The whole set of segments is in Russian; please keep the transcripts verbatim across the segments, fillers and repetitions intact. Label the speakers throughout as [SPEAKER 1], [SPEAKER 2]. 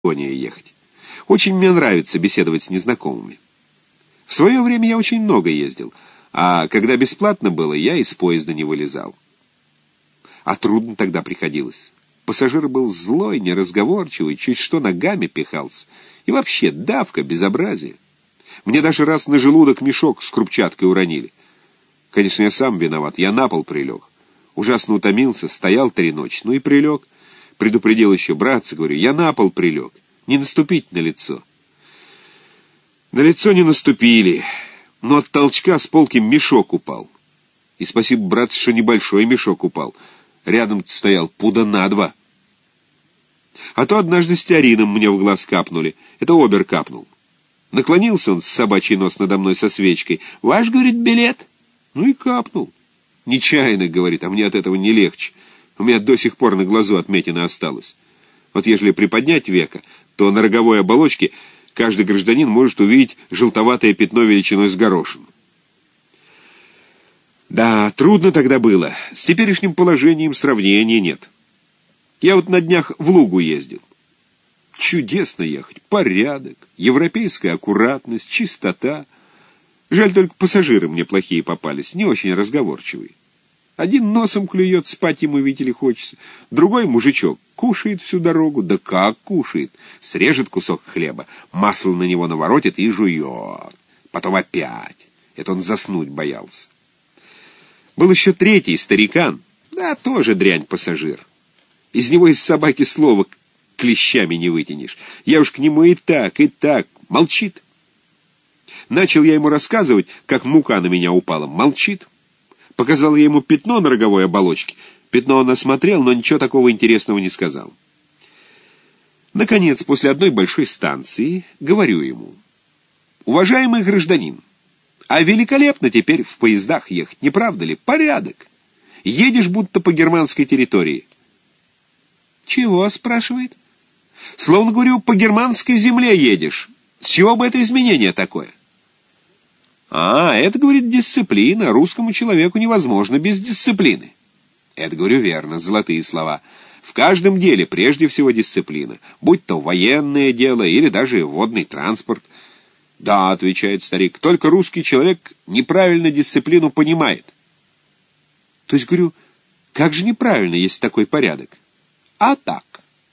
[SPEAKER 1] ехать. Очень мне нравится беседовать с незнакомыми. В свое время я очень много ездил, а когда бесплатно было, я из поезда не вылезал. А трудно тогда приходилось. Пассажир был злой, неразговорчивый, чуть что ногами пихался. И вообще давка, безобразие. Мне даже раз на желудок мешок с крупчаткой уронили. Конечно, я сам виноват, я на пол прилег. Ужасно утомился, стоял три ночи, ну и прилег. Предупредил еще, братцы, говорю, я на пол прилег, не наступить на лицо. На лицо не наступили, но от толчка с полки мешок упал. И спасибо, братцы, что небольшой мешок упал. Рядом стоял пуда на два. А то однажды стеарином мне в глаз капнули. Это обер капнул. Наклонился он с собачий нос надо мной со свечкой. «Ваш, — говорит, — билет?» Ну и капнул. Нечаянно, говорит, а мне от этого не легче. У меня до сих пор на глазу отметина осталась. Вот ежели приподнять веко, то на роговой оболочке каждый гражданин может увидеть желтоватое пятно величиной с горошину. Да, трудно тогда было. С теперешним положением сравнения нет. Я вот на днях в Лугу ездил. Чудесно ехать. Порядок, европейская аккуратность, чистота. Жаль, только пассажиры мне плохие попались, не очень разговорчивые. Один носом клюет, спать ему, видите ли, хочется. Другой мужичок кушает всю дорогу. Да как кушает? Срежет кусок хлеба, масло на него наворотит и жует. Потом опять. Это он заснуть боялся. Был еще третий, старикан. Да, тоже дрянь-пассажир. Из него из собаки слова клещами не вытянешь. Я уж к нему и так, и так. Молчит. Начал я ему рассказывать, как мука на меня упала. Молчит. Показал я ему пятно на роговой оболочке. Пятно он осмотрел, но ничего такого интересного не сказал. Наконец, после одной большой станции, говорю ему: «Уважаемый гражданин, а великолепно теперь в поездах ехать, не правда ли? Порядок. Едешь будто по германской территории». «Чего?» — спрашивает. «Словно, говорю, по германской земле едешь. С чего бы это изменение такое?» «А, это, — говорит, — дисциплина. Русскому человеку невозможно без дисциплины». Это, говорю, верно, золотые слова. В каждом деле прежде всего дисциплина. Будь то военное дело или даже водный транспорт. «Да, — отвечает старик, — только русский человек неправильно дисциплину понимает». То есть, говорю, как же неправильно, если такой порядок? А так.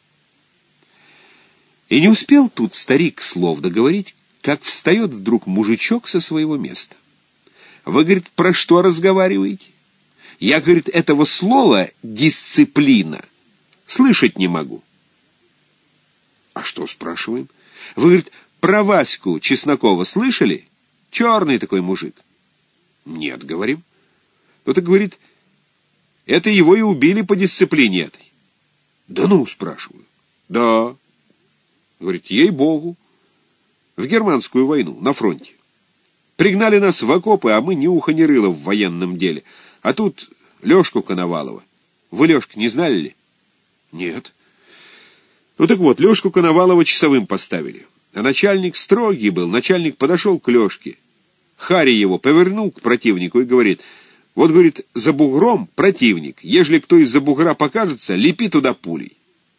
[SPEAKER 1] И не успел тут старик слов договорить, как встает вдруг мужичок со своего места. «Вы, — говорит, — про что разговариваете? Я, — говорит, — этого слова «дисциплина» слышать не могу». «А что?» — спрашиваем. «Вы, — говорит, — про Ваську Чеснокова слышали? Черный такой мужик». «Нет», — говорим. «Ну, так, — говорит, — это его и убили по дисциплине этой». «Да ну?» — спрашиваю. «Да». Говорит, ей-богу. В германскую войну, на фронте. Пригнали нас в окопы, а мы ни уха ни рыла в военном деле. А тут Лешку Коновалова. Вы Лешка не знали ли? Нет. Ну так вот, Лешку Коновалова часовым поставили. А начальник строгий был. Начальник подошел к Лешке. Харри его повернул к противнику и говорит: вот, говорит, за бугром противник. Ежели кто из-за бугра покажется, лепи туда пулей.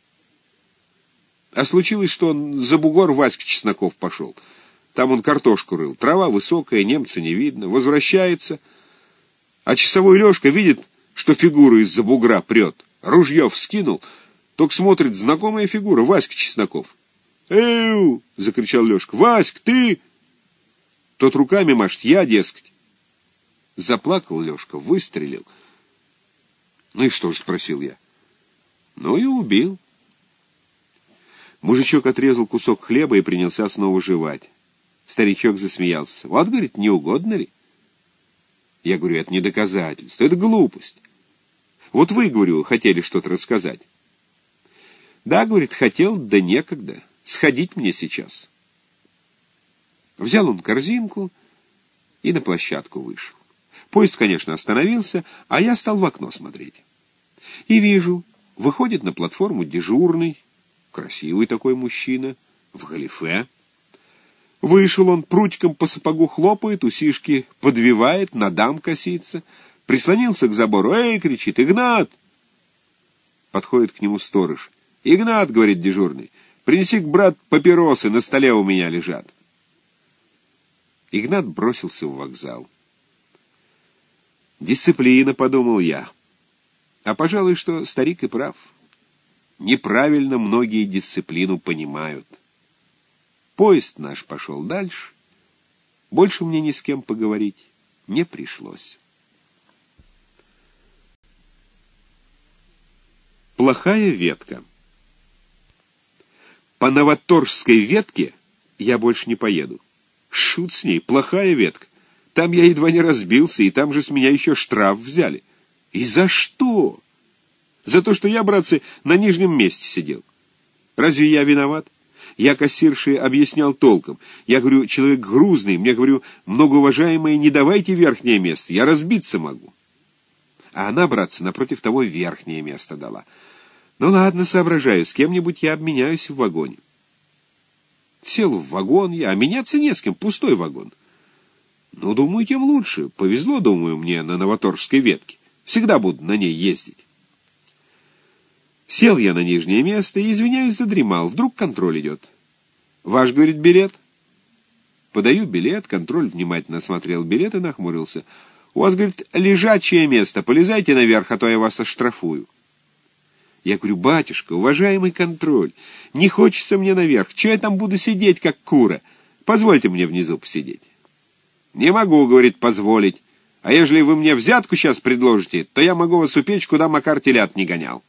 [SPEAKER 1] А случилось, что он за бугор Васька Чесноков пошел. Там он картошку рыл. Трава высокая, немца не видно. Возвращается. А часовой Лешка видит, что фигура из-за бугра прет. Ружье вскинул. Только смотрит, знакомая фигура. Васька Чесноков. «Эу!» — закричал Лешка. «Васька, ты!» Тот руками машет. «Я, дескать». Заплакал Лешка, выстрелил. «Ну и что же?» — спросил я. «Ну и убил». Мужичок отрезал кусок хлеба и принялся снова жевать. Старичок засмеялся. «Вот, — говорит, — не угодно ли?» Я говорю, это не доказательство, это глупость. Вот вы, говорю, хотели что-то рассказать. Да, говорит, хотел, да некогда. Сходить мне сейчас. Взял он корзинку и на площадку вышел. Поезд, конечно, остановился, а я стал в окно смотреть. И вижу, выходит на платформу дежурный, красивый такой мужчина, в галифе. Вышел он, прутиком по сапогу хлопает, усишки подвивает, на дам косится, прислонился к забору. «Эй!» — кричит. «Игнат!» Подходит к нему сторож. «Игнат!» — говорит дежурный. Принеси-ка, брат, папиросы, на столе у меня лежат. Игнат бросился в вокзал. Дисциплина, подумал я. А пожалуй, что старик и прав. Неправильно многие дисциплину понимают. Поезд наш пошел дальше. Больше мне ни с кем поговорить не пришлось. Плохая ветка. По новоторжской ветке я больше не поеду. Шут с ней, плохая ветка. Там я едва не разбился, и там же с меня еще штраф взяли. И за что? За то, что я, братцы, на нижнем месте сидел. Разве я виноват? Я кассирше объяснял толком. Я говорю, человек грузный, мне, говорю, многоуважаемые, не давайте верхнее место, я разбиться могу. А она, братцы, напротив того верхнее место дала. Ну ладно, соображаю, с кем-нибудь я обменяюсь в вагоне. Сел в вагон я, а меняться не с кем, пустой вагон. Ну, думаю, тем лучше. Повезло, думаю, мне на новоторжской ветке. Всегда буду на ней ездить. Сел я на нижнее место и, извиняюсь, задремал. Вдруг контроль идет. Ваш, говорит, билет? Подаю билет, контроль внимательно осмотрел билет и нахмурился. У вас, говорит, лежачее место, полезайте наверх, а то я вас оштрафую. Я говорю, батюшка, уважаемый контроль, не хочется мне наверх, чего я там буду сидеть, как кура? Позвольте мне внизу посидеть. Не могу, говорит, позволить. А ежели вы мне взятку сейчас предложите, то я могу вас упечь, куда Макар телят не гонял.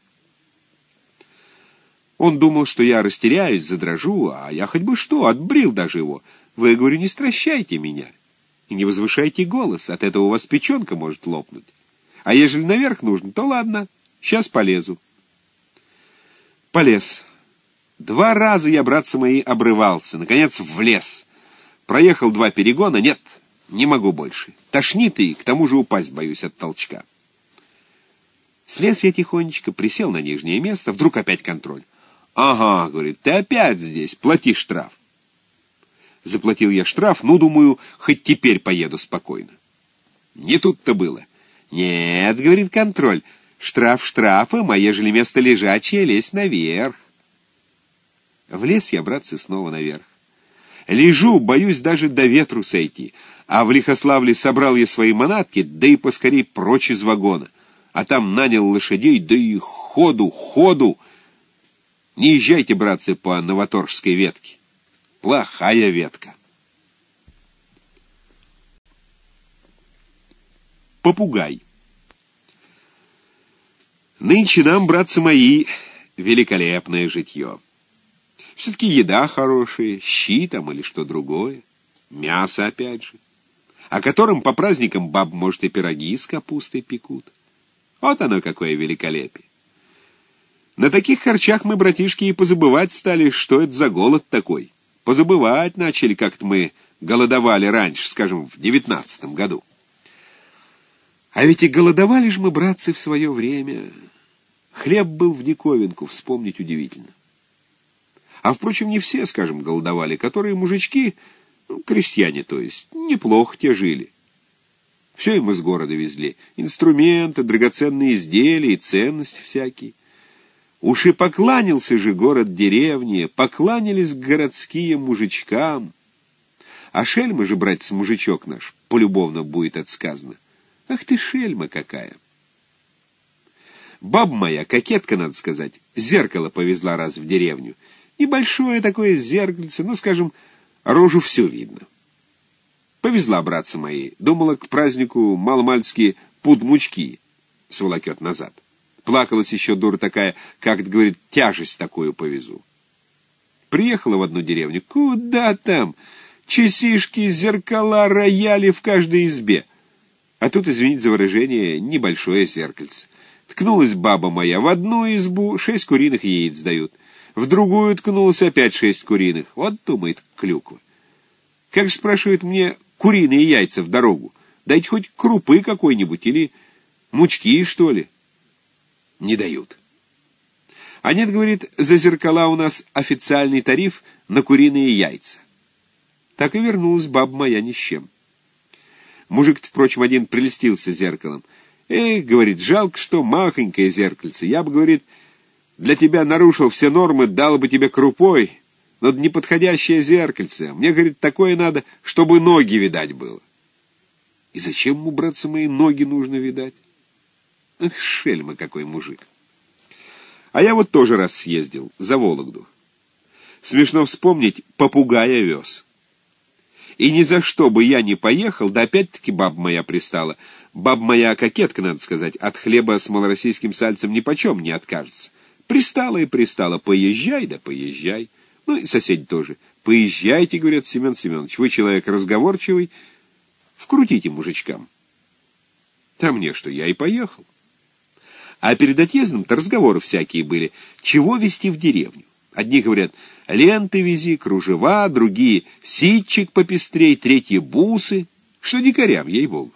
[SPEAKER 1] Он думал, что я растеряюсь, задрожу, а я хоть бы что, отбрил даже его. Вы, говорю, не стращайте меня и не возвышайте голос, от этого у вас печенка может лопнуть. А ежели наверх нужно, то ладно, сейчас полезу. Полез. Два раза я, братцы мои, обрывался, наконец влез. Проехал два перегона, нет, не могу больше. Тошнит и к тому же упасть боюсь от толчка. Слез я тихонечко, присел на нижнее место, вдруг опять контроль. «Ага, — говорит, — ты опять здесь, плати штраф». Заплатил я штраф, ну, думаю, хоть теперь поеду спокойно. Не тут-то было. «Нет, — говорит контроль, — штраф штрафом, а ежели место лежачее, лезь наверх». Влез я, братцы, снова наверх. Лежу, боюсь даже до ветру сойти, а в Лихославле собрал я свои манатки, да и поскорей прочь из вагона. А там нанял лошадей, да и ходу, ходу. Не езжайте, братцы, по новоторжской ветке. Плохая ветка. Попугай. Нынче нам, братцы мои, великолепное житье. Все-таки еда хорошая, щи там или что другое. Мясо опять же. О котором по праздникам баб, может, и пироги с капустой пекут. Вот оно какое великолепие. На таких харчах мы, братишки, и позабывать стали, что это за голод такой. Позабывать начали, как-то мы голодовали раньше, скажем, в девятнадцатом году. А ведь и голодовали же мы, братцы, в свое время. Хлеб был в диковинку, вспомнить удивительно. А, впрочем, не все, скажем, голодовали, которые мужички, ну, крестьяне, то есть, неплохо те жили. Все им из города везли. Инструменты, драгоценные изделия и ценности всякие. Уж и покланялся же город деревне, покланялись городские мужичкам. А шельма же, братец, мужичок наш, полюбовно будет отсказано. Ах ты шельма какая! Баба моя, кокетка, надо сказать, зеркало повезла раз в деревню. Небольшое такое зеркальце, ну, скажем, рожу всю видно. Повезла, братцы мои, думала, к празднику маломальски пуд мучки сволокет назад. Плакалась еще дура такая, как, говорит, тяжесть такую повезу. Приехала в одну деревню. Куда там? Часишки, зеркала, рояли в каждой избе. А тут, извините за выражение, небольшое зеркальце. Ткнулась баба моя в одну избу, шесть куриных яиц дают. В другую ткнулась опять шесть куриных. Вот, думает, клюква. Как же, спрашивает, мне куриные яйца в дорогу? Дайте хоть крупы какой-нибудь или мучки, что ли? Не дают. А нет, говорит, за зеркала у нас официальный тариф на куриные яйца. Так и вернулась баба моя ни с чем. Мужик-то, впрочем, один прельстился зеркалом. Эх, говорит, жалко, что махонькое зеркальце. Я бы, говорит, для тебя нарушил все нормы, дал бы тебе крупой, но неподходящее зеркальце. Мне, говорит, такое надо, чтобы ноги видать было. И зачем ему, братцы мои, ноги нужно видать? Эх, шельма какой мужик. А я вот тоже раз съездил, за Вологду. Смешно вспомнить, попугая вез. И ни за что бы я не поехал, да опять-таки баба моя пристала. Баба моя кокетка, надо сказать, от хлеба с малороссийским сальцем нипочем не откажется. Пристала и пристала, поезжай да поезжай. Ну и соседи тоже. Поезжайте, говорят, Семен Семенович, вы человек разговорчивый, вкрутите мужичкам. А мне что, я и поехал. А перед отъездом-то разговоры всякие были. Чего везти в деревню? Одни говорят, ленты вези, кружева, другие ситчик попестрей, третьи бусы. Что дикарям, ей-богу.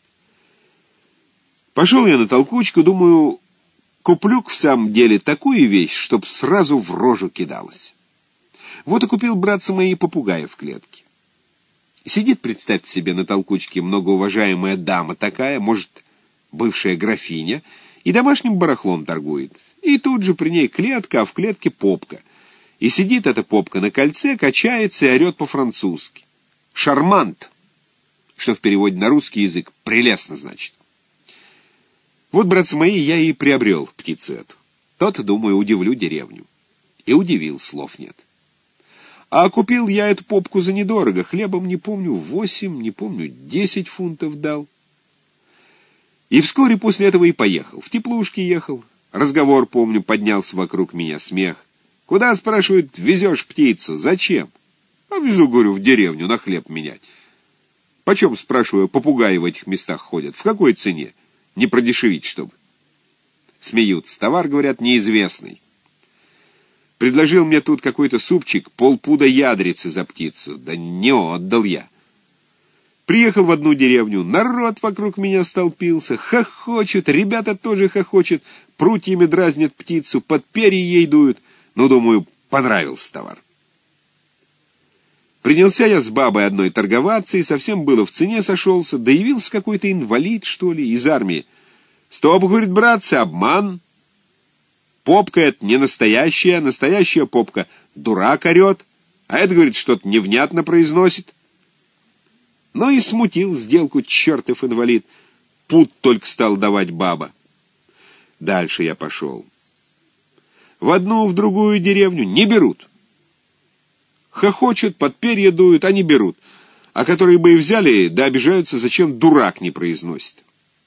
[SPEAKER 1] Пошел я на толкучку, думаю, куплю в самом деле такую вещь, чтоб сразу в рожу кидалась. Вот и купил, братцы мои, попугая в клетке. Сидит, представьте себе, на толкучке многоуважаемая дама такая, может, бывшая графиня, и домашним барахлом торгует. И тут же при ней клетка, а в клетке попка. И сидит эта попка на кольце, качается и орет по-французски. «Шармант», что в переводе на русский язык «прелестно» значит. Вот, братцы мои, я и приобрел птицу эту. Тот, думаю, удивлю деревню. И удивил, слов нет. А купил я эту попку за недорого. Хлебом, не помню, восемь, не помню, десять фунтов дал. И вскоре после этого и поехал. В теплушке ехал. Разговор, помню, поднялся вокруг меня, смех. Куда, спрашивают, везешь птицу? Зачем? А везу, говорю, в деревню на хлеб менять. Почем, спрашиваю, попугаи в этих местах ходят? В какой цене? Не продешевить, чтобы. Смеются. Товар, говорят, неизвестный. Предложил мне тут какой-то супчик, полпуда ядрицы за птицу. Да не отдал я. Приехал в одну деревню, народ вокруг меня столпился, хохочет, ребята тоже хохочет, прутьями дразнят птицу, под перья ей дуют. Ну, думаю, понравился товар. Принялся я с бабой одной торговаться, и совсем было в цене сошелся, да явился какой-то инвалид, что ли, из армии. «Стоп, — говорит, братцы, — обман. Попка это не настоящая, настоящая попка дурак орет, а это, — говорит, — что-то невнятно произносит». Ну и смутил сделку чертов инвалид. Пуд только стал давать баба. Дальше я пошел. В одну, в другую деревню не берут. Хохочут, под перья дуют, а не берут. А которые бы и взяли, да обижаются, зачем дурак не произносит.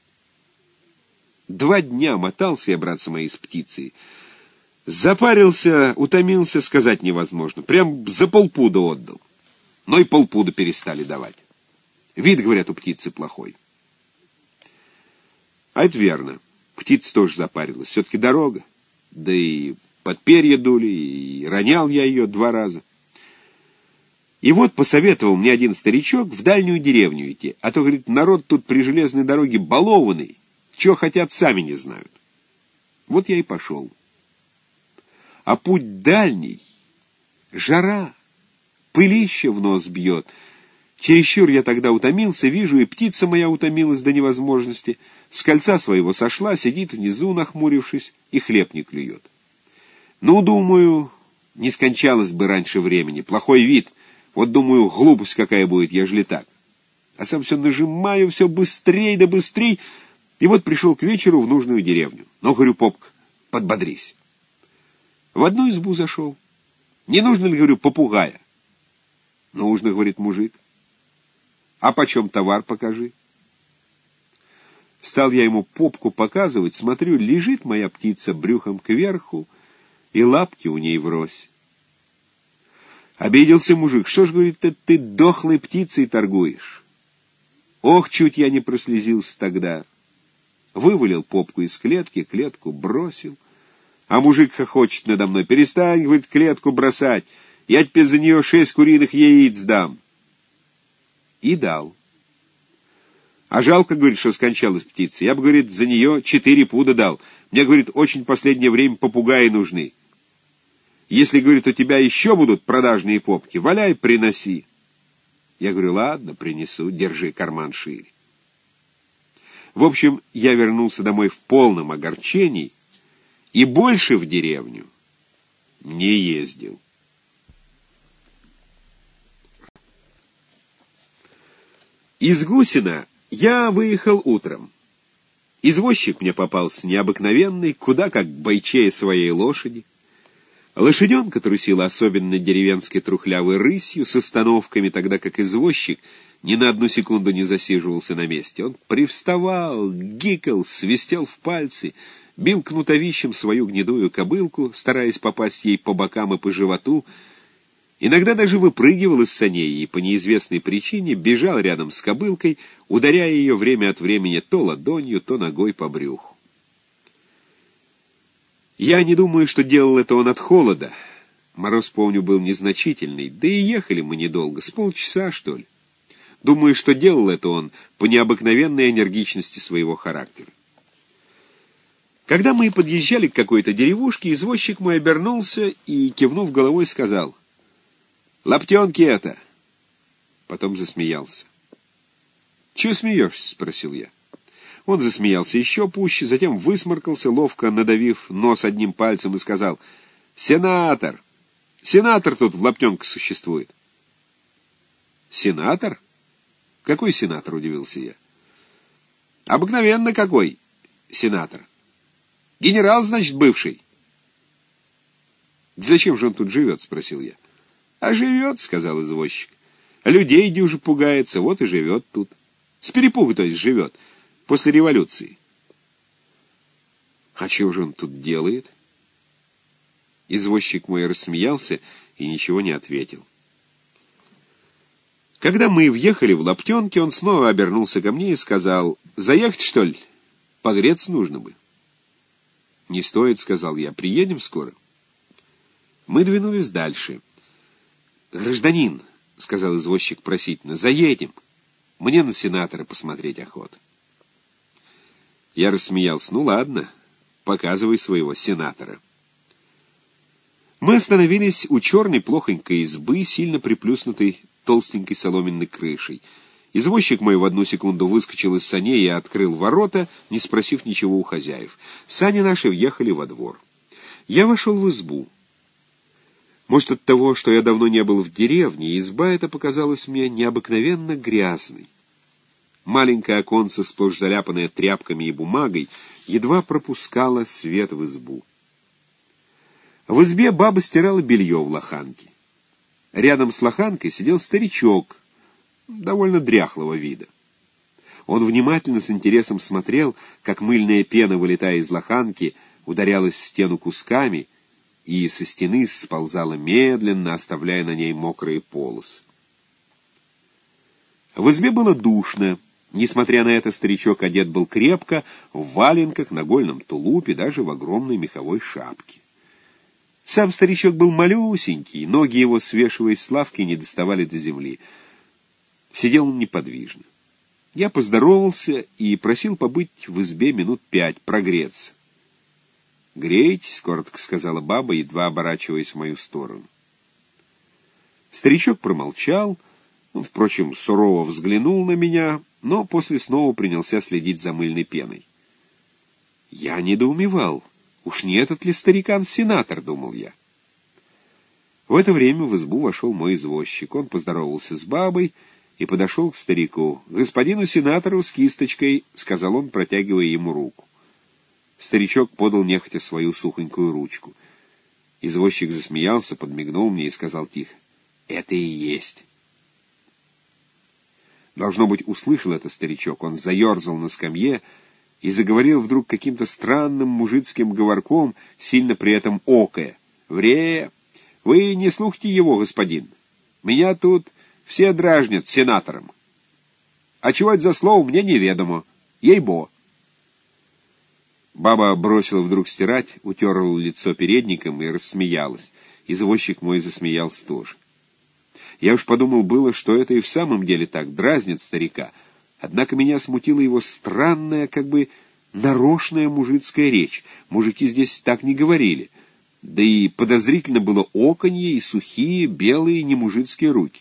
[SPEAKER 1] Два дня мотался я, братцы мои, с птицей. Запарился, утомился, сказать невозможно. Прям за полпуда отдал. Но и полпуда перестали давать. Вид, говорят, у птицы плохой. А это верно. Птица тоже запарилась. Все-таки дорога. Да и под перья дули, и ронял я ее два раза. И вот посоветовал мне один старичок в дальнюю деревню идти. А то, говорит, народ тут при железной дороге балованный. Чего хотят, сами не знают. Вот я и пошел. А путь дальний, жара, пылище в нос бьет. Чересчур я тогда утомился, вижу, и птица моя утомилась до невозможности. С кольца своего сошла, сидит внизу, нахмурившись, и хлеб не клюет. Ну, думаю, не скончалась бы раньше времени. Плохой вид. Вот, думаю, глупость какая будет, ежели так. А сам все нажимаю, все быстрей да быстрей. И вот пришел к вечеру в нужную деревню. Ну, говорю, попка, подбодрись. В одну избу зашел. Не нужно ли, говорю, попугая? Нужно, говорит мужик. А почем товар, покажи. Стал я ему попку показывать, смотрю, лежит моя птица брюхом кверху, и лапки у ней врозь. Обиделся мужик. Что ж, говорит, ты, ты дохлой птицей торгуешь? Ох, чуть я не прослезился тогда. Вывалил попку из клетки, клетку бросил. А мужик хохочет надо мной. Перестань, говорит, клетку бросать. Я тебе за нее шесть куриных яиц дам. И дал. А жалко, говорит, что скончалась птица. Я бы, говорит, за нее четыре пуда дал. Мне, говорит, очень последнее время попугаи нужны. Если, говорит, у тебя еще будут продажные попки, валяй, приноси. Я говорю, ладно, принесу, держи карман шире. В общем, я вернулся домой в полном огорчении и больше в деревню не ездил. Из Гусина я выехал утром. Извозчик мне попался необыкновенный, куда как бойчее своей лошади. Лошаденка трусила особенно деревенской трухлявой рысью, с остановками, тогда как извозчик ни на одну секунду не засиживался на месте. Он привставал, гикал, свистел в пальцы, бил кнутовищем свою гнедую кобылку, стараясь попасть ей по бокам и по животу, иногда даже выпрыгивал из саней и по неизвестной причине бежал рядом с кобылкой, ударяя ее время от времени то ладонью, то ногой по брюху. Я не думаю, что делал это он от холода. Мороз, помню, был незначительный, да и ехали мы недолго, с полчаса, что ли. Думаю, что делал это он по необыкновенной энергичности своего характера. Когда мы подъезжали к какой-то деревушке, извозчик мой обернулся и, кивнув головой, сказал: «Лаптенки это!» Потом засмеялся. «Чего смеешься?» — спросил я. Он засмеялся еще пуще, затем высморкался, ловко надавив нос одним пальцем, и сказал: «Сенатор! Сенатор тут в Лаптенках существует». «Сенатор? Какой сенатор?» — удивился я. «Обыкновенно какой сенатор. Генерал, значит, бывший». «Зачем же он тут живет?» — спросил я. «А живет, — сказал извозчик. Людей дюже пугается, вот и живет тут. С перепугу, то есть, живет. После революции». «А чего же он тут делает?» Извозчик мой рассмеялся и ничего не ответил. Когда мы въехали в Лаптенки, он снова обернулся ко мне и сказал: «Заехать, что ли? Погреться нужно бы». «Не стоит, — сказал я, — приедем скоро». Мы двинулись дальше. «Гражданин, — сказал извозчик просительно, — заедем. Мне на сенатора посмотреть охота». Я рассмеялся. «Ну ладно, показывай своего сенатора». Мы остановились у черной плохонькой избы, сильно приплюснутой толстенькой соломенной крышей. Извозчик мой в одну секунду выскочил из саней и открыл ворота, не спросив ничего у хозяев. Сани наши въехали во двор. Я вошел в избу. Может, от того, что я давно не был в деревне, изба эта показалась мне необыкновенно грязной. Маленькое оконце, сплошь заляпанное тряпками и бумагой, едва пропускало свет в избу. В избе баба стирала белье в лоханке. Рядом с лоханкой сидел старичок, довольно дряхлого вида. Он внимательно, с интересом смотрел, как мыльная пена, вылетая из лоханки, ударялась в стену кусками и со стены сползала медленно, оставляя на ней мокрые полосы. В избе было душно. Несмотря на это, старичок одет был крепко, в валенках, нагольном тулупе, даже в огромной меховой шапке. Сам старичок был малюсенький, ноги его, свешиваясь с лавки, не доставали до земли. Сидел он неподвижно. Я поздоровался и просил побыть в избе минут пять, прогреться. «Грейтесь», — коротко сказала баба, едва оборачиваясь в мою сторону. Старичок промолчал, он, впрочем, сурово взглянул на меня, но после снова принялся следить за мыльной пеной. Я недоумевал. Уж не этот ли старикан-сенатор, думал я. В это время в избу вошел мой извозчик. Он поздоровался с бабой и подошел к старику. «Господину сенатору с кисточкой», — сказал он, протягивая ему руку. Старичок подал нехотя свою сухонькую ручку. Извозчик засмеялся, подмигнул мне и сказал тихо: «Это и есть». Должно быть, услышал это старичок. Он заерзал на скамье и заговорил вдруг каким-то странным мужицким говорком, сильно при этом окая. «Вре! Вы не слухайте его, господин. Меня тут все дразнят сенатором. А чего это за слово, мне неведомо. Ей-бо!» Баба бросила вдруг стирать, утерла лицо передником и рассмеялась. Извозчик мой засмеялся тоже. Я уж подумал было, что это и в самом деле так, дразнит старика. Однако меня смутила его странная, как бы нарочная мужицкая речь. Мужики здесь так не говорили. Да и подозрительно было оканье и сухие, белые, немужицкие руки.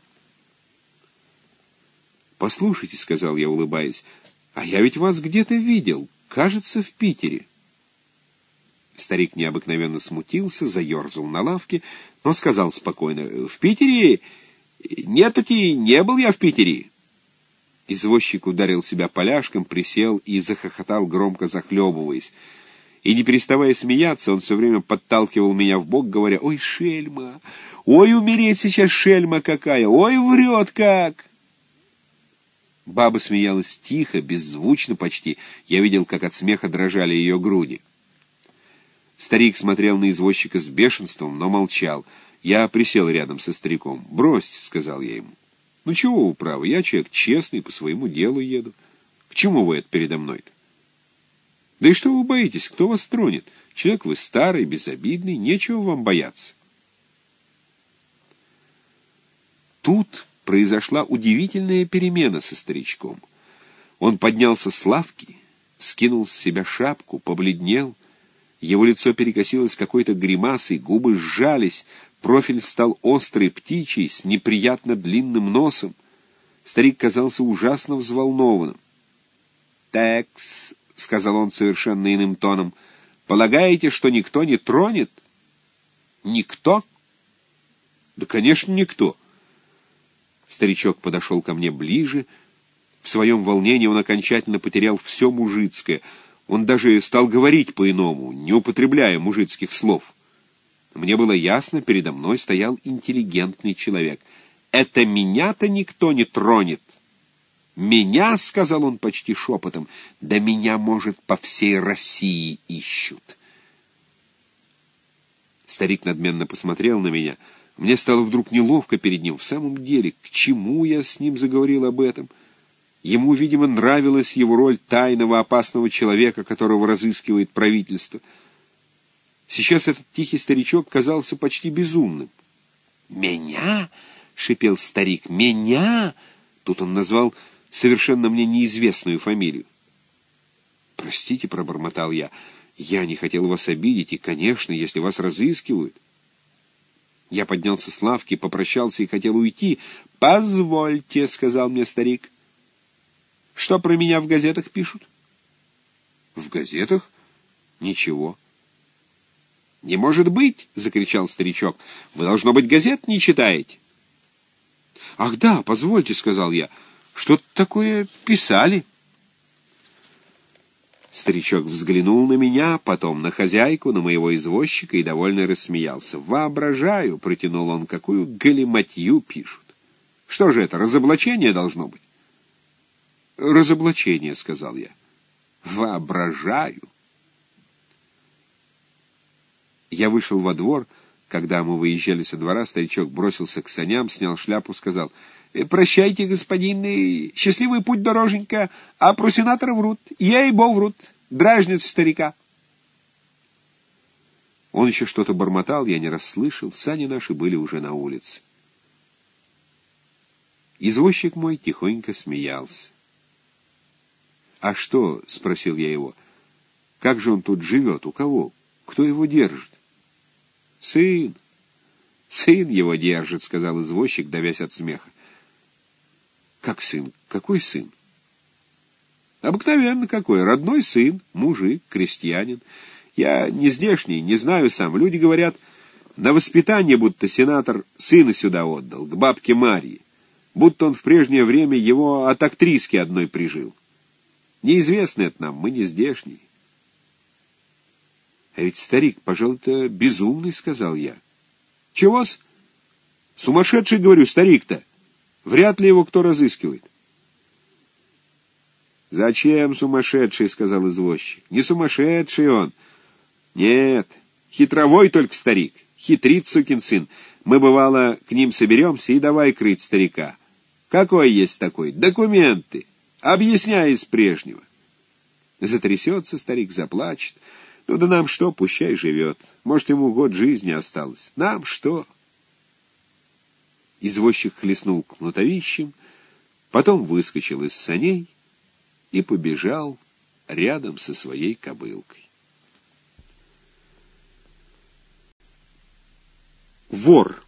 [SPEAKER 1] «Послушайте, — сказал я, улыбаясь, — а я ведь вас где-то видел, кажется, в Питере». Старик необыкновенно смутился, заерзал на лавке, но сказал спокойно: «В Питере? Нет-таки, не был я в Питере». Извозчик ударил себя поляшком, присел и захохотал, громко захлебываясь. И, не переставая смеяться, он все время подталкивал меня в бок, говоря: «Ой, шельма! Ой, умереть сейчас, шельма какая! Ой, врет как!» Баба смеялась тихо, беззвучно почти. Я видел, как от смеха дрожали ее груди. Старик смотрел на извозчика с бешенством, но молчал. Я присел рядом со стариком. «Бросьте», — сказал я ему. «Ну чего вы правы? Я человек честный, по своему делу еду. К чему вы это передо мной-то? Да и что вы боитесь? Кто вас тронет? Человек вы старый, безобидный, нечего вам бояться». Тут произошла удивительная перемена со старичком. Он поднялся с лавки, скинул с себя шапку, побледнел. Его лицо перекосилось какой-то гримасой, губы сжались, профиль стал острый, птичий, с неприятно длинным носом. Старик казался ужасно взволнованным. «Так-с», — сказал он совершенно иным тоном, — «полагаете, что никто не тронет?» «Никто?» «Да, конечно, никто». Старичок подошел ко мне ближе. В своем волнении он окончательно потерял все мужицкое. Он даже стал говорить по-иному, не употребляя мужицких слов. Мне было ясно, передо мной стоял интеллигентный человек. «Это меня-то никто не тронет!» «Меня, — сказал он почти шепотом, — да меня, может, по всей России ищут». Старик надменно посмотрел на меня. Мне стало вдруг неловко перед ним. В самом деле, к чему я с ним заговорил об этом? Ему, видимо, нравилась его роль тайного, опасного человека, которого разыскивает правительство. Сейчас этот тихий старичок казался почти безумным. «Меня?» — шипел старик. «Меня?» Тут он назвал совершенно мне неизвестную фамилию. «Простите», — пробормотал я, — «я не хотел вас обидеть, и, конечно, если вас разыскивают...» Я поднялся с лавки, попрощался и хотел уйти. «Позвольте», — сказал мне старик. «Что про меня в газетах пишут?» «В газетах? Ничего». «Не может быть!» — закричал старичок. «Вы, должно быть, газет не читаете». «Ах да, позвольте», — сказал я, — «что-то такое писали». Старичок взглянул на меня, потом на хозяйку, на моего извозчика и довольно рассмеялся. «Воображаю», — протянул он, — «какую галиматью пишут». «Что же это, разоблачение должно быть?» «Разоблачение», — сказал я. «Воображаю». Я вышел во двор. Когда мы выезжали со двора, старичок бросился к саням, снял шляпу, сказал: «Прощайте, господин, и счастливый путь, дороженька, а про сенатора врут, ей-бо врут, дразнят старика». Он еще что-то бормотал, я не расслышал, сани наши были уже на улице. Извозчик мой тихонько смеялся. «А что?» — спросил я его. «Как же он тут живет? У кого? Кто его держит?» «Сын. Сын его держит», — сказал извозчик, давясь от смеха. «Как сын? Какой сын?» «Обыкновенно какой. Родной сын, мужик, крестьянин. Я не здешний, не знаю сам. Люди говорят, на воспитание будто сенатор сына сюда отдал, к бабке Марье. Будто он в прежнее время его от актриски одной прижил. Неизвестно это нам, мы не здешние». «А ведь старик, пожалуй-то, безумный», — сказал я. «Чего-с? Сумасшедший, говорю, старик-то. Вряд ли его кто разыскивает». «Зачем сумасшедший?» — сказал извозчик. «Не сумасшедший он. Нет, хитровой только старик. Хитрит, сукин сын. Мы, бывало, к ним соберемся и давай крыть старика. Какой есть такой? Документы. Объясняй из прежнего». Затрясется старик, заплачет. «Ну да нам что, пущай живет. Может, ему год жизни осталось. Нам что?» Извозчик хлестнул кнутовищем, потом выскочил из саней и побежал рядом со своей кобылкой. Вор.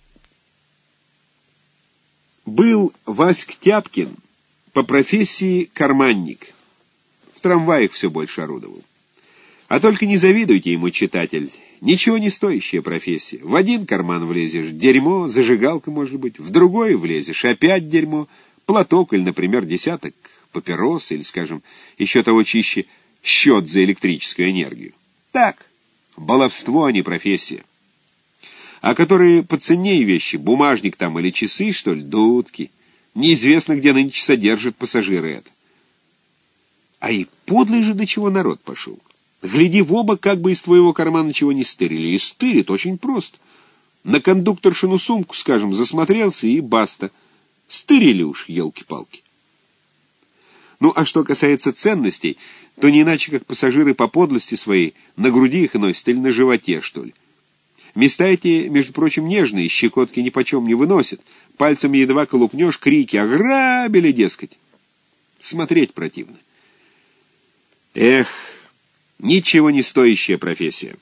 [SPEAKER 1] Был Васька Тяпкин по профессии карманник. В трамваях все больше орудовал. А только не завидуйте ему, читатель. Ничего не стоящая профессия. В один карман влезешь — дерьмо, зажигалка, может быть, в другой влезешь — опять дерьмо, платок или, например, десяток папирос, или, скажем, еще того чище, счет за электрическую энергию. Так, баловство, а не профессия. А которые поценнее вещи, бумажник там или часы, что ли, дудки. Неизвестно, где нынче содержат пассажиры это. А и подлый же до чего народ пошел. Гляди в оба, как бы из твоего кармана чего не стырили. И стырит очень просто. На кондукторшину сумку, скажем, засмотрелся и баста. Стырили уж, елки-палки. Ну, а что касается ценностей, то не иначе, как пассажиры по подлости своей на груди их носят или на животе, что ли. Места эти, между прочим, нежные, щекотки нипочем не выносят. Пальцем едва колупнешь, крики «ограбили», дескать. Смотреть противно. Эх, ничего не стоящая профессия.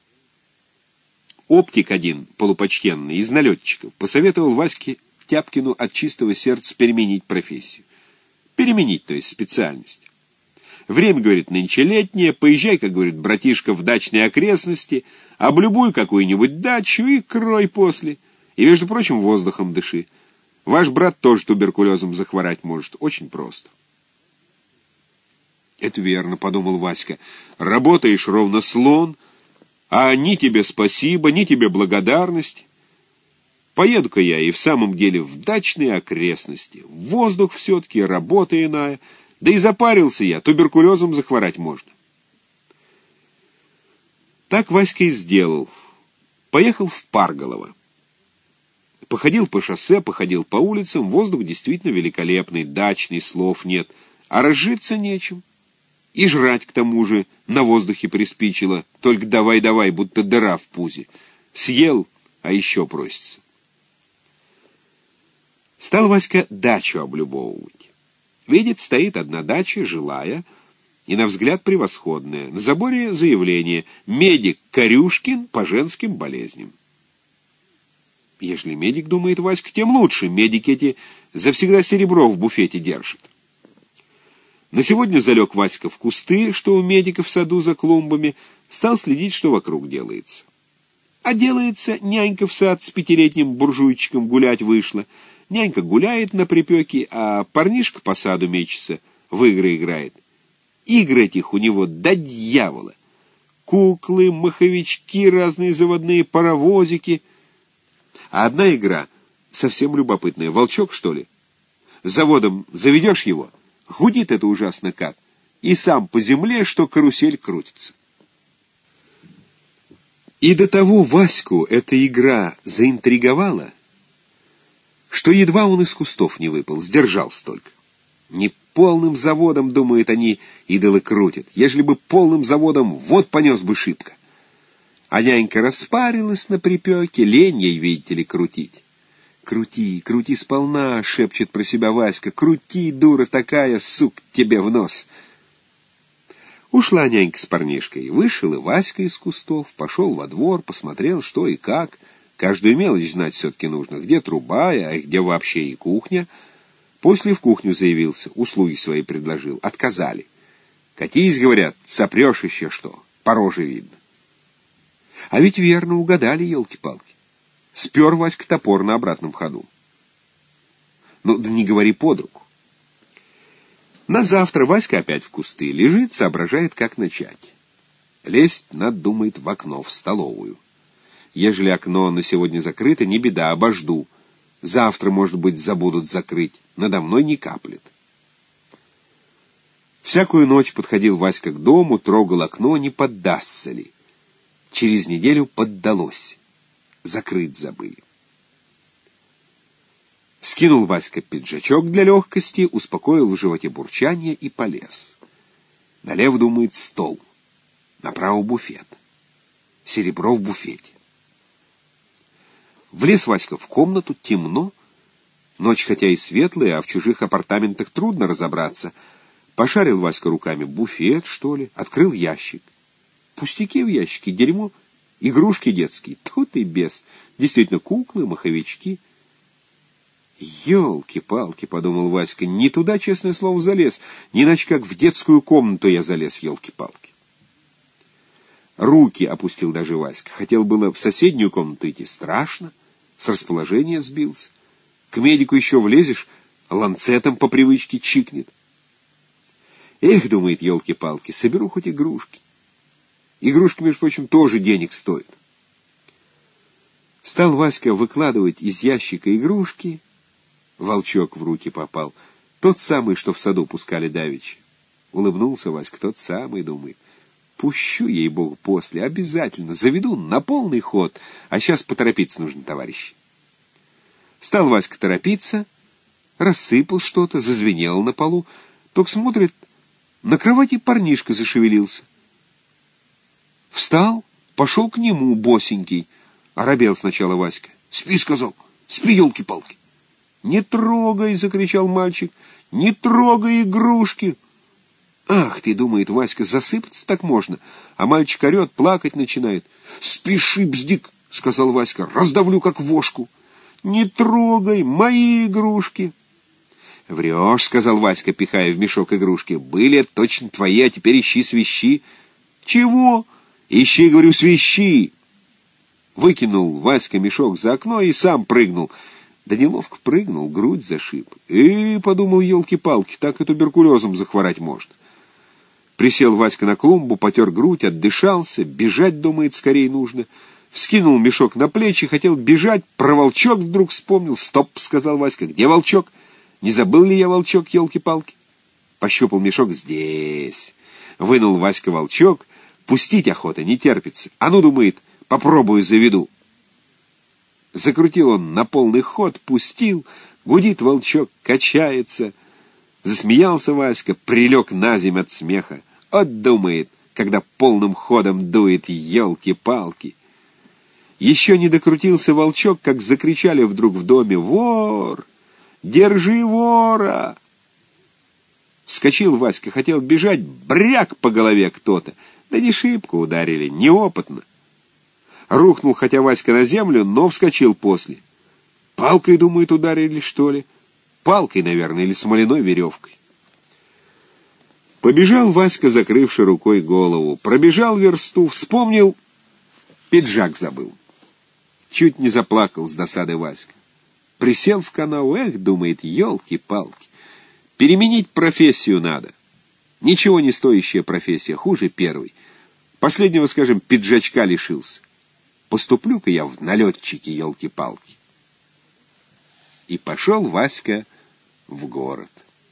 [SPEAKER 1] Оптик один, полупочтенный, из налетчиков, посоветовал Ваське Тяпкину от чистого сердца переменить профессию. Переменить, то есть специальность. Время, говорит, нынче летнее, поезжай, как говорит братишка, в дачные окрестности, облюбуй какую-нибудь дачу и крой после. И, между прочим, воздухом дыши. Ваш брат тоже туберкулезом захворать может. Очень просто. Это верно, подумал Васька. Работаешь ровно слон, а ни тебе спасибо, ни тебе благодарность. Поеду-ка я и в самом деле в дачные окрестности. Воздух все-таки, работа иная. Да и запарился я, туберкулезом захворать можно. Так Васька и сделал. Поехал в Парголово. Походил по шоссе, походил по улицам. Воздух действительно великолепный, дачный, слов нет. А разжиться нечем. И жрать, к тому же, на воздухе приспичило. Только давай-давай, будто дыра в пузе. Съел, а еще просится. Стал Васька дачу облюбовывать. Видит, стоит одна дача, жилая, и, на взгляд, превосходная. На заборе заявление: медик Корюшкин по женским болезням. Ежели медик, думает Васька, тем лучше. Медики эти завсегда серебро в буфете держат. На сегодня залег Васька в кусты, что у медика в саду за клумбами, стал следить, что вокруг делается. А делается, нянька в сад с пятилетним буржуйчиком гулять вышла. Нянька гуляет на припеке, а парнишка по саду мечется, в игры играет. Игры этих у него до дьявола. Куклы, маховички, разные заводные паровозики. А одна игра совсем любопытная. Волчок, что ли? Заводом заведешь его, гудит это ужасно как, и сам по земле, что карусель крутится. И до того Ваську эта игра заинтриговала, что едва он из кустов не выпал, сдержался только. Не полным заводом, думают они, идолы крутят. Ежели бы полным заводом, вот понес бы шибко. А нянька распарилась на припеке, лень ей, видите ли, крутить. «Крути, крути сполна», — шепчет про себя Васька. «Крути, дура такая, сук, тебе в нос». Ушла нянька с парнишкой. Вышел и Васька из кустов, пошел во двор, посмотрел, что и как. Каждую мелочь знать все-таки нужно. Где труба, а где вообще и кухня. После в кухню заявился, услуги свои предложил. Отказали. Катись, говорят, сопрешь еще что. По роже видно. А ведь верно угадали, елки-палки. Спер Васька топор на обратном ходу. Ну, да не говори под руку. На завтра Васька опять в кусты лежит, соображает, как начать. Лезть надо, думает, в окно, в столовую. Ежели окно на сегодня закрыто, не беда, обожду. Завтра, может быть, забудут закрыть. Надо мной не каплет. Всякую ночь подходил Васька к дому, трогал окно, не поддастся ли. Через неделю поддалось. Закрыть забыли. Скинул Васька пиджачок для легкости, успокоил в животе бурчание и полез. Налево, думает, стол. Направо буфет. Серебро в буфете. Влез Васька в комнату, темно. Ночь хотя и светлая, а в чужих апартаментах трудно разобраться. Пошарил Васька руками: буфет, что ли? Открыл ящик. Пустяки в ящике, дерьмо, игрушки детские. Тьфу ты, бес. Действительно, куклы, маховички. «Елки-палки», — подумал Васька, — «не туда, честное слово, залез. Не иначе как в детскую комнату я залез, елки-палки». Руки опустил даже Васька. Хотел было в соседнюю комнату идти. Страшно. С расположения сбился. К медику еще влезешь, ланцетом по привычке чикнет. Эх, думает, елки-палки, соберу хоть игрушки. Игрушки, между прочим, тоже денег стоят. Стал Васька выкладывать из ящика игрушки. Волчок в руки попал. Тот самый, что в саду пускали давеча. Улыбнулся Васька, тот самый, думает. Пущу, ей-богу, после, обязательно, заведу на полный ход, а сейчас поторопиться нужно, товарищ. Стал Васька торопиться, рассыпал что-то, зазвенел на полу, только смотрит, на кровати парнишка зашевелился. Встал, пошел к нему, босенький, оробел сначала Васька. «Спи», — сказал, — «спи, елки-палки». «Не трогай», — закричал мальчик, — «не трогай игрушки». «Ах ты», — думает Васька, — засыпаться так можно. А мальчик орет, плакать начинает. «Спеши, бздик», — сказал Васька, — «раздавлю, как вошку». «Не трогай, мои игрушки». «Врешь», — сказал Васька, пихая в мешок игрушки. «Были точно твои, а теперь ищи свищи». «Чего?» «Ищи, говорю, свищи». Выкинул Васька мешок за окно и сам прыгнул. Да неловко прыгнул, грудь зашиб. «И, — подумал, елки-палки, — так и туберкулезом захворать можно». Присел Васька на клумбу, потер грудь, отдышался, бежать, думает, скорее нужно. Вскинул мешок на плечи, хотел бежать, про волчок вдруг вспомнил. «Стоп», — сказал Васька, — «где волчок? Не забыл ли я волчок, елки-палки?» Пощупал мешок. «Здесь». Вынул Васька волчок. Пустить охота, не терпится. А ну, думает, попробую заведу. Закрутил он на полный ход, пустил. Гудит волчок, качается. Засмеялся Васька, прилег на земь от смеха. Вот думает, когда полным ходом дует, елки-палки. Еще не докрутился волчок, как закричали вдруг в доме: «Вор! Держи вора!» Вскочил Васька, хотел бежать, бряк по голове кто-то. Да не шибко ударили, неопытно. Рухнул, хотя Васька, на землю, но вскочил после. Палкой, думает, ударили, что ли? Палкой, наверное, или смоляной веревкой. Побежал Васька, закрывши рукой голову. Пробежал версту, вспомнил, пиджак забыл. Чуть не заплакал с досады Васька. Присел в канаву, эх, думает, елки-палки. Переменить профессию надо. Ничего не стоящая профессия, хуже первой. Последнего, скажем, пиджачка лишился. Поступлю-ка я в налетчики, елки-палки. И пошел Васька в город.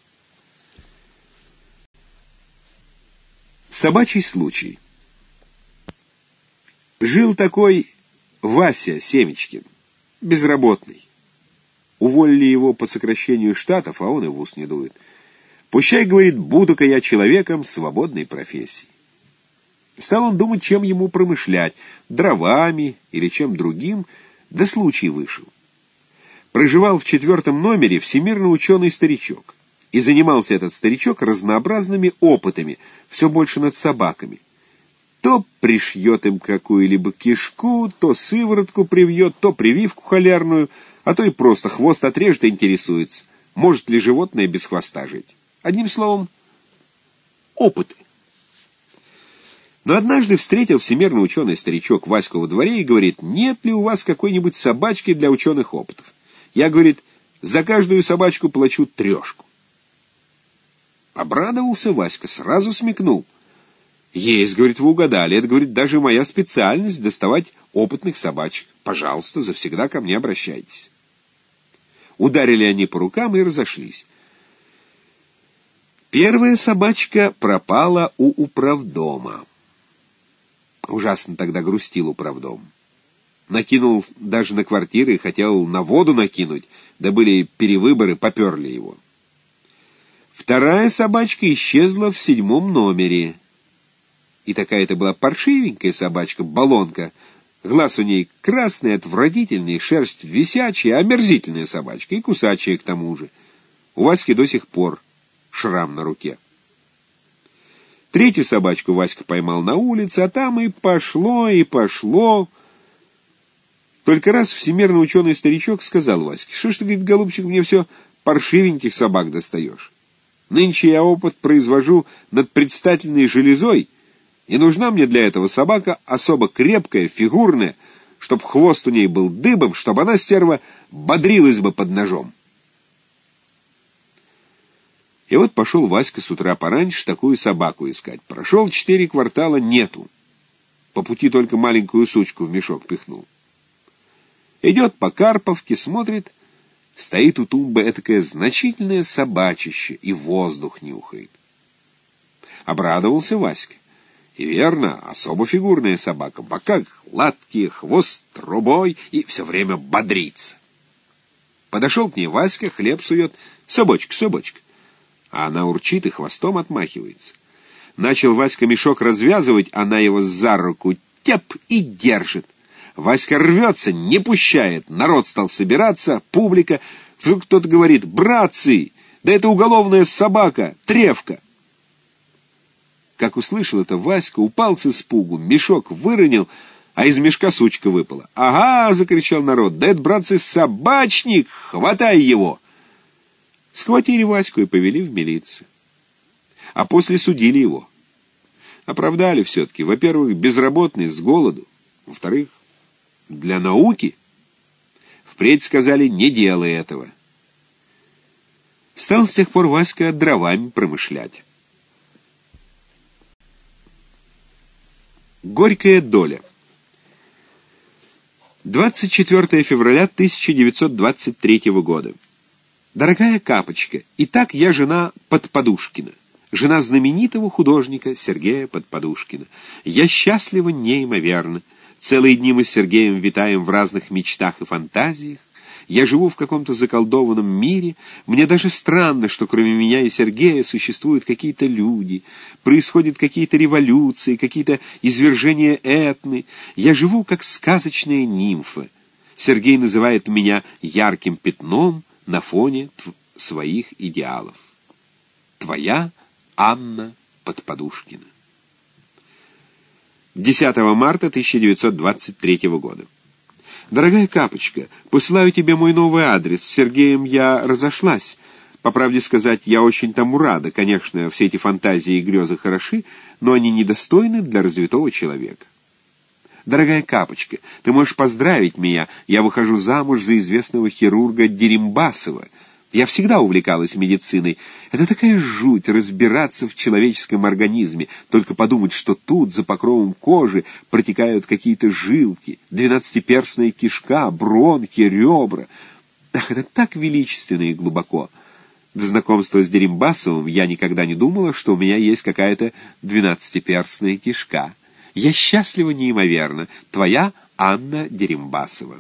[SPEAKER 1] Собачий случай. Жил такой Вася Семечкин, безработный. Уволили его по сокращению штатов, а он и в ус не дует. Пущай, говорит, буду-ка я человеком свободной профессии. Стал он думать, чем ему промышлять, дровами или чем другим, да случай вышел. Проживал в четвертом номере всемирно ученый старичок. И занимался этот старичок разнообразными опытами, все больше над собаками. То пришьет им какую-либо кишку, то сыворотку привьет, то прививку холерную, а то и просто хвост отрежет и интересуется, может ли животное без хвоста жить. Одним словом, опыты. Но однажды встретил всемирно ученый старичок Ваську во дворе и говорит: «Нет ли у вас какой-нибудь собачки для ученых опытов? Я, говорит, за каждую собачку плачу трешку». Обрадовался Васька, сразу смекнул. «Есть, — говорит, — вы угадали, это, говорит, даже моя специальность — доставать опытных собачек. Пожалуйста, завсегда ко мне обращайтесь». Ударили они по рукам и разошлись. Первая собачка пропала у управдома. Ужасно тогда грустил управдом. Накинул даже на квартиры, хотел на воду накинуть, да были перевыборы, поперли его. Вторая собачка исчезла в седьмом номере. И такая-то была паршивенькая собачка, балонка. Глаз у ней красный, отвратительный, шерсть висячая, омерзительная собачка, и кусачая к тому же. У Васьки до сих пор шрам на руке. Третью собачку Васька поймал на улице, а там и пошло, и пошло. Только раз всемирно ученый старичок сказал Ваське: «Что ж ты, говорит, голубчик, мне все паршивеньких собак достаешь? Нынче я опыт произвожу над предстательной железой, И нужна мне для этого собака особо крепкая, фигурная, чтоб хвост у ней был дыбом, чтобы она, стерва, бодрилась бы под ножом. И вот пошел Васька с утра пораньше такую собаку искать. Прошел четыре квартала, нету. По пути только маленькую сучку в мешок пихнул. Идет по Карповке, смотрит, стоит у тумбы этакое значительное собачище и воздух нюхает. Обрадовался Васька. И верно, особо фигурная собака, бока гладкие, хвост трубой и все время бодрится. Подошел к ней Васька, хлеб сует, собачка, собачка. А она урчит и хвостом отмахивается. Начал Васька мешок развязывать, она его за руку тяп и держит. Васька рвется, не пущает. Народ стал собираться, публика. Вдруг кто-то говорит: «Братцы, да это уголовная собака, тревка». Как услышал это Васька, упал с испугу, мешок выронил, а из мешка сучка выпала. «Ага!» — закричал народ. «Да это, братцы, собачник! Хватай его!» Схватили Ваську и повели в милицию. А после судили его. Оправдали все-таки. Во-первых, безработный, с голоду. Во-вторых, для науки. Впредь сказали: не делай этого. Стал с тех пор Васька дровами промышлять. Горькая доля. двадцать четвёртое февраля тысяча девятьсот двадцать третьего года. Дорогая Капочка, итак, я жена Подподушкина, жена знаменитого художника Сергея Подподушкина. Я счастлива неимоверно. Целые дни мы с Сергеем витаем в разных мечтах и фантазиях. Я живу в каком-то заколдованном мире. Мне даже странно, что кроме меня и Сергея существуют какие-то люди, происходят какие-то революции, какие-то извержения Этны. Я живу как сказочная нимфа. Сергей называет меня ярким пятном на фоне своих идеалов. Твоя Анна Подподушкина. десятого марта тысяча девятьсот двадцать третьего года. Дорогая Капочка, посылаю тебе мой новый адрес. С Сергеем я разошлась. По правде сказать, я очень тому рада. Конечно, все эти фантазии и грезы хороши, но они недостойны для развитого человека. Дорогая Капочка, ты можешь поздравить меня. Я выхожу замуж за известного хирурга Дерембасова. Я всегда увлекалась медициной. Это такая жуть — разбираться в человеческом организме. Только подумать, что тут, за покровом кожи, протекают какие-то жилки, двенадцатиперстная кишка, бронхи, ребра. Ах, это так величественно и глубоко. До знакомства с Дерембасовым я никогда не думала, что у меня есть какая-то двенадцатиперстная кишка. Я счастлива неимоверно. Твоя Анна Дерембасова.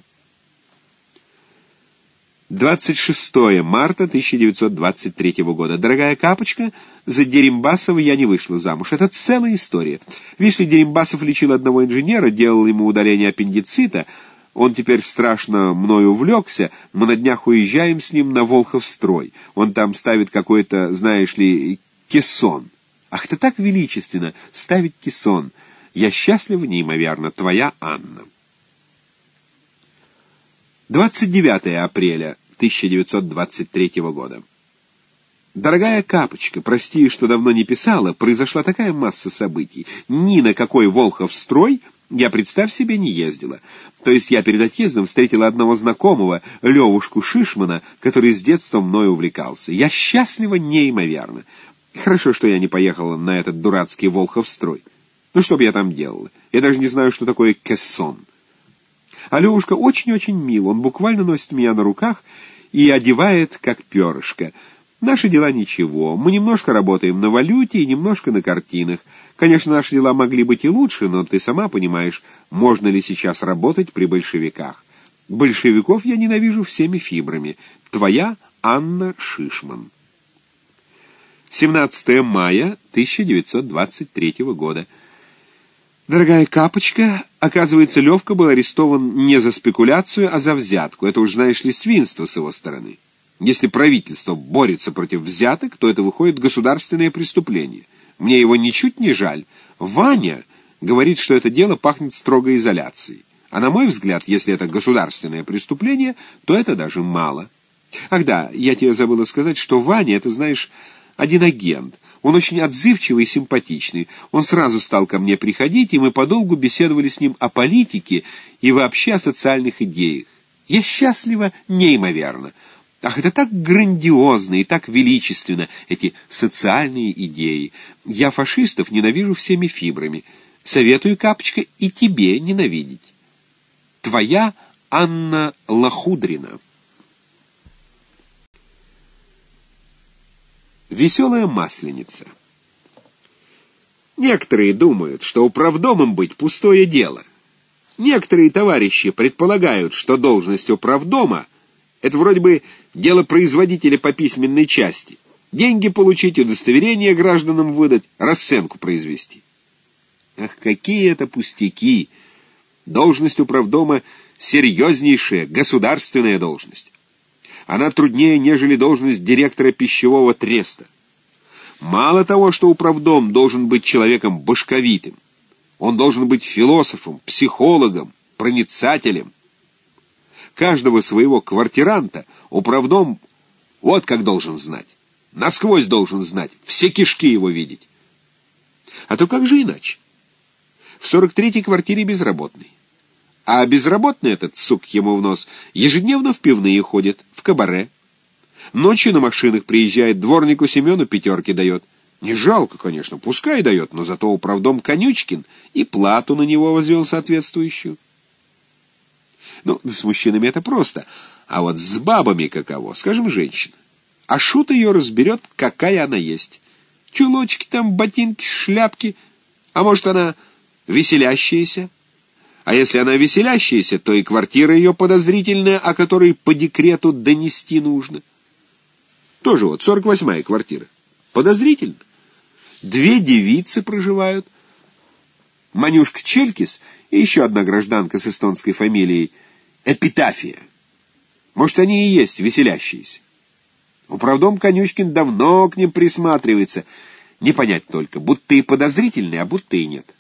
[SPEAKER 1] двадцать шестое марта тысяча девятьсот двадцать третьего года. Дорогая Капочка, за Дерембасова я не вышла замуж. Это целая история. Видишь ли, Дерембасов лечил одного инженера, делал ему удаление аппендицита. Он теперь страшно мною увлекся. Мы на днях уезжаем с ним на Волховстрой. Он там ставит какой-то, знаешь ли, кессон. Ах, это так величественно — ставить кессон. Я счастлива неимоверно. Твоя Анна. двадцать девятое апреля тысяча девятьсот двадцать третьего года. Дорогая Капочка, прости, что давно не писала, произошла такая масса событий. Ни на какой Волховстрой я, представь себе, не ездила. То есть я перед отъездом встретила одного знакомого, Левушку Шишмана, который с детства мной увлекался. Я счастлива неимоверно. Хорошо, что я не поехала на этот дурацкий Волховстрой. Ну, что бы я там делала? Я даже не знаю, что такое кессон. А Левушка очень-очень мил. Он буквально носит меня на руках и одевает, как перышко. Наши дела ничего. Мы немножко работаем на валюте и немножко на картинах. Конечно, наши дела могли быть и лучше, но ты сама понимаешь, можно ли сейчас работать при большевиках. Большевиков я ненавижу всеми фибрами. Твоя Анна Шишман. семнадцатое мая тысяча девятьсот двадцать третьего года. Дорогая Капочка, оказывается, Левка был арестован не за спекуляцию, а за взятку. Это уж, знаешь ли, свинство с его стороны. Если правительство борется против взяток, то это выходит государственное преступление. Мне его ничуть не жаль. Ваня говорит, что это дело пахнет строгой изоляцией. А на мой взгляд, если это государственное преступление, то это даже мало. Ах да, я тебе забыла сказать, что Ваня — это, знаешь, один агент. Он очень отзывчивый и симпатичный. Он сразу стал ко мне приходить, и мы подолгу беседовали с ним о политике и вообще о социальных идеях. Я счастлива неимоверно. Ах, это так грандиозно и так величественно, эти социальные идеи. Я фашистов ненавижу всеми фибрами. Советую, Капочка, и тебе ненавидеть. Твоя Анна Лохудрина. Веселая масленица. Некоторые думают, что управдомом быть пустое дело. Некоторые товарищи предполагают, что должность управдома — это вроде бы дело производителя по письменной части. Деньги получить, удостоверение гражданам выдать, расценку произвести. Ах, какие это пустяки! Должность управдома — серьезнейшая государственная должность. Она труднее, нежели должность директора пищевого треста. Мало того, что управдом должен быть человеком башковитым, он должен быть философом, психологом, проницателем. Каждого своего квартиранта управдом вот как должен знать. Насквозь должен знать, все кишки его видеть. А то как же иначе? В сорок третьей квартире безработный. А безработный этот, сук ему в нос, ежедневно в пивные ходит, в кабаре. Ночью на машинах приезжает, дворнику Семену пятерки дает. Не жалко, конечно, пускай дает, но зато управдом Конючкин и плату на него возвел соответствующую. Ну, да с мужчинами это просто, а вот с бабами каково, скажем, женщина. А шут ее разберет, какая она есть. Чулочки там, ботинки, шляпки, а может она веселящаяся? А если она веселящаяся, то и квартира ее подозрительная, о которой по декрету донести нужно. Тоже вот сорок восьмая квартира. Подозрительно. Две девицы проживают. Манюшка Челькис и еще одна гражданка с эстонской фамилией Эпитафия. Может, они и есть веселящиеся. Управдом Конючкин давно к ним присматривается. Не понять только, будто и подозрительные, а будто и нет.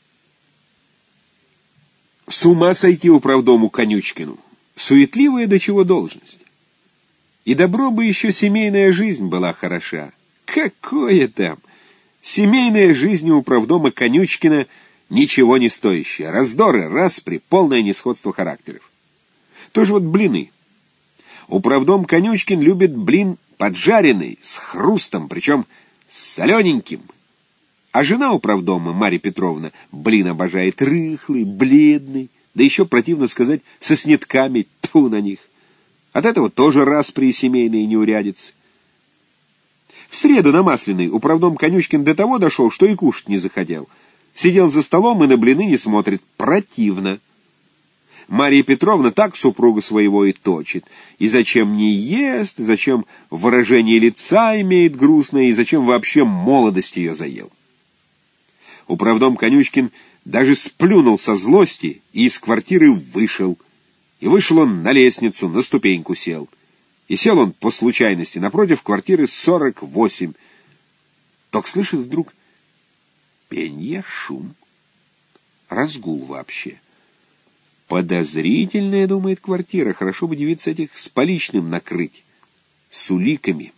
[SPEAKER 1] С ума сойти управдому Конючкину. Суетливая до чего должность. И добро бы еще семейная жизнь была хороша. Какое там? Семейная жизнь у управдома Конючкина ничего не стоящая. Раздоры, распри, полное несходство характеров. Тоже вот блины. Управдом Конючкин любит блин поджаренный, с хрустом, причем солененьким. А жена управдома, Марья Петровна, блин обожает рыхлый, бледный, да еще, противно сказать, со снитками, тьфу на них. От этого тоже распри семейные неурядицы. В среду на Масляной управдом Конючкин до того дошел, что и кушать не захотел. Сидел за столом и на блины не смотрит. Противно. Марья Петровна так супруга своего и точит. И зачем не ест, и зачем выражение лица имеет грустное, и зачем вообще молодость ее заел. Управдом Конючкин даже сплюнул со злости и из квартиры вышел. И вышел он на лестницу, на ступеньку сел. И сел он по случайности напротив квартиры сорок восемь. Только слышит вдруг пенье, шум, разгул вообще. Подозрительная, думает, квартира. Хорошо бы девиц этих с поличным накрыть, с уликами.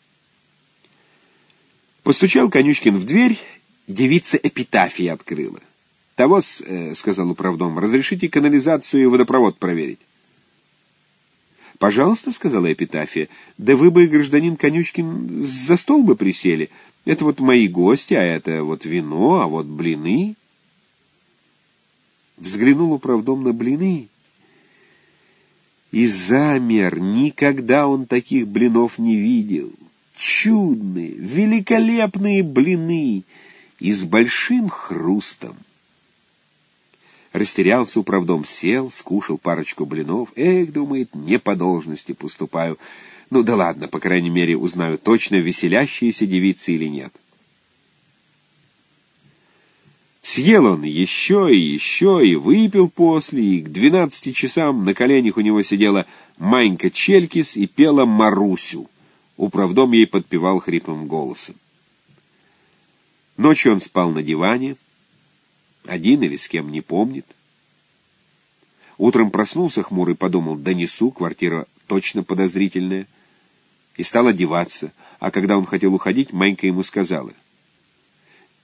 [SPEAKER 1] Постучал Конючкин в дверь, девица Эпитафия открыла. «Того-с, э, — сказал управдом, — разрешите канализацию и водопровод проверить». «Пожалуйста, — сказала Эпитафия, — да вы бы, гражданин Конючкин, за стол бы присели. Это вот мои гости, а это вот вино, а вот блины». Взглянул управдом на блины и замер. Никогда он таких блинов не видел. Чудные, великолепные блины и с большим хрустом. Растерялся управдом, сел, скушал парочку блинов. Эх, думает, не по должности поступаю. Ну да ладно, по крайней мере, узнаю точно, веселящиеся девицы или нет. Съел он еще и еще, и выпил после, и к двенадцати часам на коленях у него сидела Манька Челькис и пела Марусю. Управдом ей подпевал хриплым голосом. Ночью он спал на диване, один или с кем, не помнит. Утром проснулся хмурый, подумал, донесу, квартира точно подозрительная, и стал одеваться. А когда он хотел уходить, Манька ему сказала: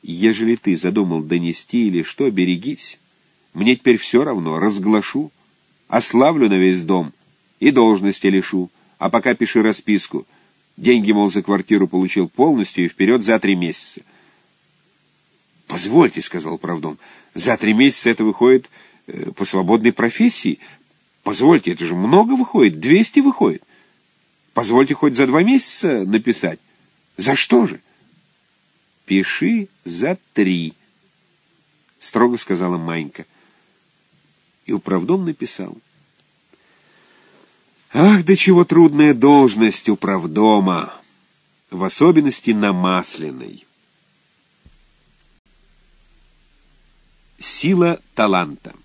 [SPEAKER 1] Ежели ты задумал донести или что, берегись. Мне теперь все равно, разглашу, ославлю на весь дом и должности лишу, а пока пиши расписку. Деньги, мол, за квартиру получил полностью и вперед за три месяца. «Позвольте», — сказал правдом, — «за три месяца это выходит э, по свободной профессии. Позвольте, это же много выходит, двести выходит. Позвольте хоть за два месяца написать. За что же?» «Пиши за три», — строго сказала Манька. И управдом написал. Ах, до чего трудная должность управдома, в особенности на Масляной. Сила таланта.